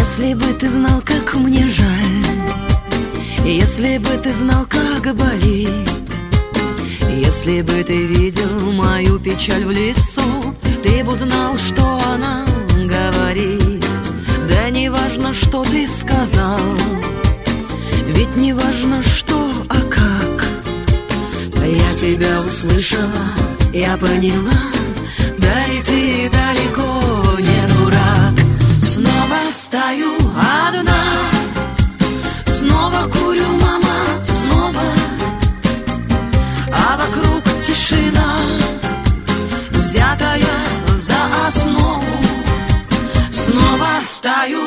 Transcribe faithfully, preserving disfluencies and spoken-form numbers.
Если бы ты знал, как мне жаль, если бы ты знал, как болит, если бы ты видел мою печаль в лицо, ты бы узнал, что она говорит. Да не важно, что ты сказал, ведь не важно, что, а как. Я тебя услышала, я поняла, да и ты далеко не дурак. Снова стою одна, снова курю, мама, снова, а вокруг тишина, взятая за основу. Снова стою